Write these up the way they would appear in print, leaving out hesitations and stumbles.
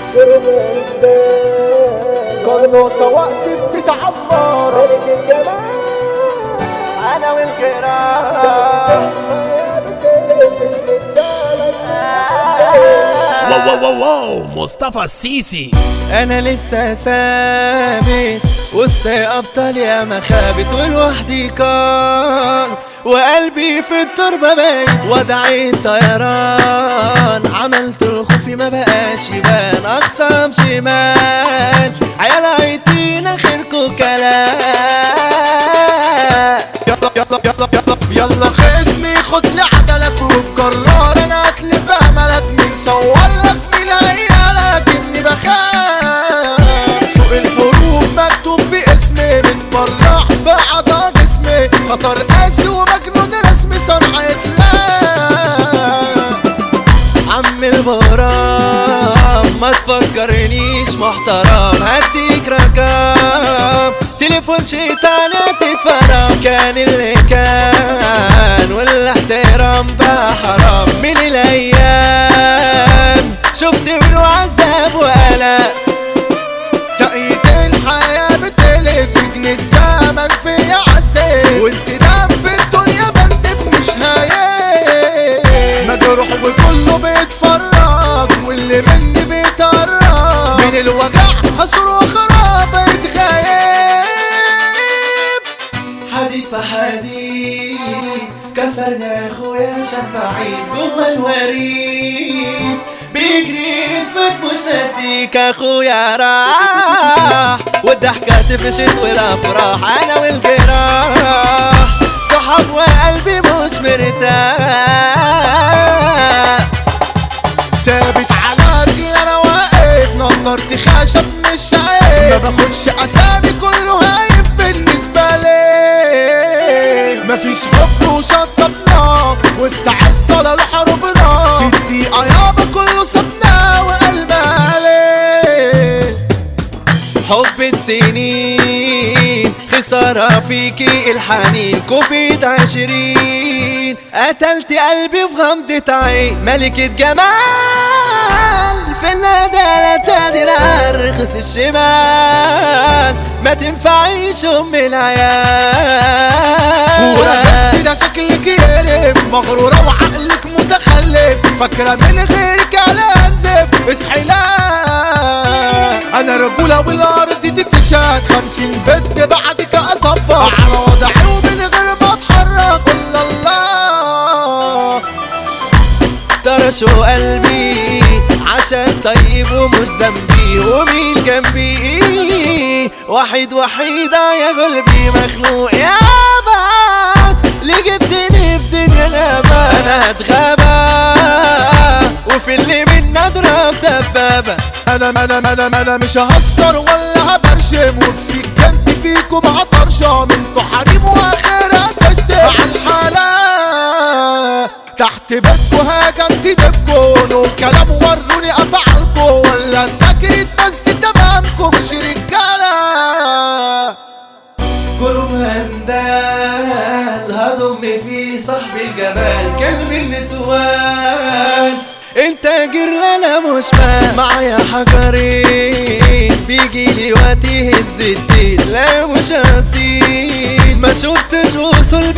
قناصة وقت بتتعمر ملك الجمال انا والجيران. واو واو واو واو مصطفى السيسي. انا لسه ثابت وسط ابطال يا مخابت، ولوحدي كان وقلبي في التربة بايت. وضعي الطيران عملت الخوف ما بقاش يبان، اقسام شمال عيال عيتين اخركوا كلام. يلا خصمي خد لي عدلك وبقرار، انا اتلف املك مين صورلك مين عيالك اني بخاف. سوق الحروف مكتوب باسمي متبرع بعضا جسمي، خطر قاسي ومجنون رسمي صنع اتلاف. عم الغرام ما تفكرنيش محترم، هديك رقم تليفون شيطانة تتفرم. كان اللي كان والاحترام بقى حرام من الايام، شفت منه عذاب وقلق. سقيت الحياة بتقلب سجن الزمن في عسير، وانت دم في الدنيا بندب مش هايل. مجروح وكله بيتفرج واللي مني بيتقرب، من الوجع حصر وخراب بيتغيب. حديد في حديد كسرنا اخويا شاب بعيد جوه الوريد، بيجري اسمك مش ناسيك اخويا راح، والضحكة تفشت والافراح انا والجراح صحاب وقلبي مش مرتاح. ثابت على رجلي انا واقف، نطرت خشب مش عيب، ما باخدش اسامي كله هايف بالنسبة لي. مفيش حب وشطبنا واستعدنا لحروبنا، في الدقيقة يابا كله سابنا وقلب عليه. حب السنين خسارة فيكي الحنين، كوفيد 20 قتلت قلبي في غمضة عين. ملكة جمال في الندالة تقدر ارخص الشمال، ما تنفعيش ام العيال. كده شكلك يقرف مغرورة وعقلك متخلف، فاكرة من غيرك على انزف اصحي لا. انا رجولة والارض دي تتشاد، 50 بنت بعدك اصبر على وضعي ومن غير ما اتحرك. قول الله طرشوا قلبي عشان طيب ومش ذنبي، ومين جنبي واحد وحيدة يا قلبي مخلوق يابا. ليه جبتني في دنيا غابة، انا هتغابى وفي اللي منا اضرب دبابة. انا مش هسكر ولا هبرشم، وبسكنت فيكم هطرشم. انتوا حريم واخرها تشتم على الحالة تحت بيتكو هاجمت دبكو. نو كلام وروني افعالكو، ولا انتكرت بس تمامكو مش رجالة. جروب هندال هضم فيه صاحب الجمال، كلب النسوان انت جرلالة مش مال. معايا حجرين بيجي لي وقت يهز الدين، لا مش هسيب ما شفتش وصل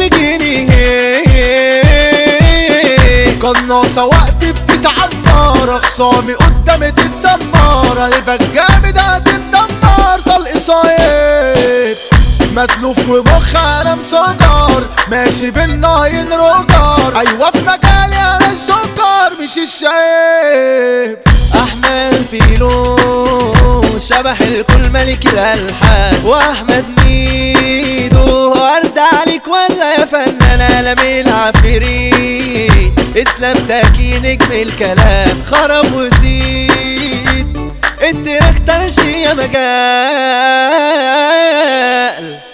بجنيه. قناصة وقت بتتعمر، اخصامي قدامي تتسمر، قلبك جامد هتتدمر. طلق صايب متلوف ومخ انا مسجر، ماشي بالناين روجر. ايوه في مجالي انا الشكر مش الشايب. احمد فيلو شبح الكل ملك الالحان، واحمد ميدو ورد عليك ولا يا فنان عالمي العفريت. اسلام تاكي نجم الكلام خرب وزيد، انت اكتر شي يا مجال.